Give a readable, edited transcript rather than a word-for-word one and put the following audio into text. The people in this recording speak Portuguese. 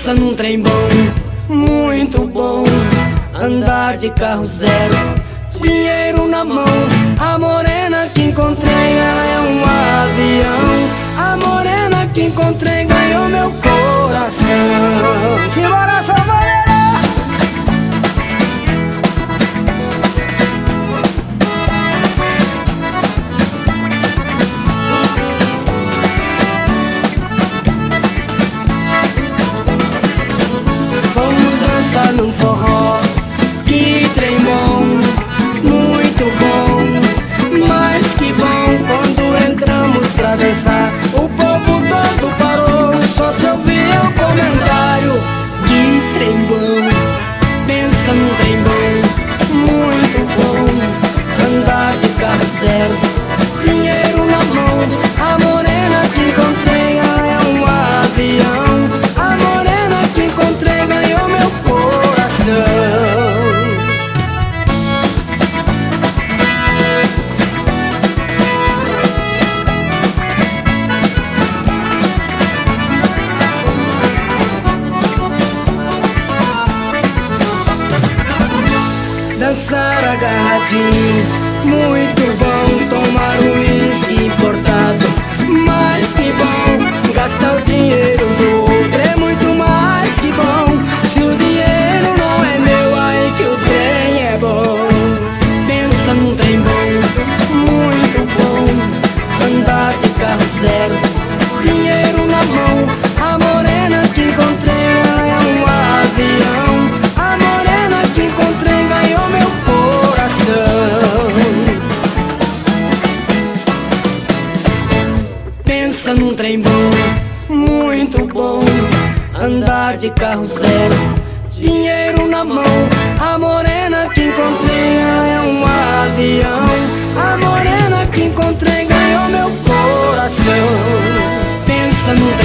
Pensa num trem bom, muito bom. Andar de carro zero, dinheiro na mão. A morena que encontrei, ela é um avião. A morena que encontrei ganhou meu coração. Simbora, Salvadeira! Num forró, que trem bom, muito bom. Mas que bom, quando entramos pra dançar, o povo todo parou, só se ouvia o comentário. Que trem bom, pensa num trem bom, muito bom. Andar de carro zero, dinheiro na mão. A morena que encontrei, ela é um avião. A morena que encontrei ganhou meu coração. Dançar agarradinho, muito bom. Tomar uísque importado, mais que bom. Gastar o dinheiro do outro é muito mais que bom. Se o dinheiro não é meu, aí que o trem é bom. Pensa num trem bom, muito bom. Andar de carro zero, dinheiro na mão. A morena que encontrei, ela é um avião. A morena que encontrei ganhou meu coração. Pensa num trem bom, muito bom. Andar de carro zero, dinheiro na mão. A morena que encontrei, ela é um avião. A morena que encontrei ganhou meu coração. Pensa num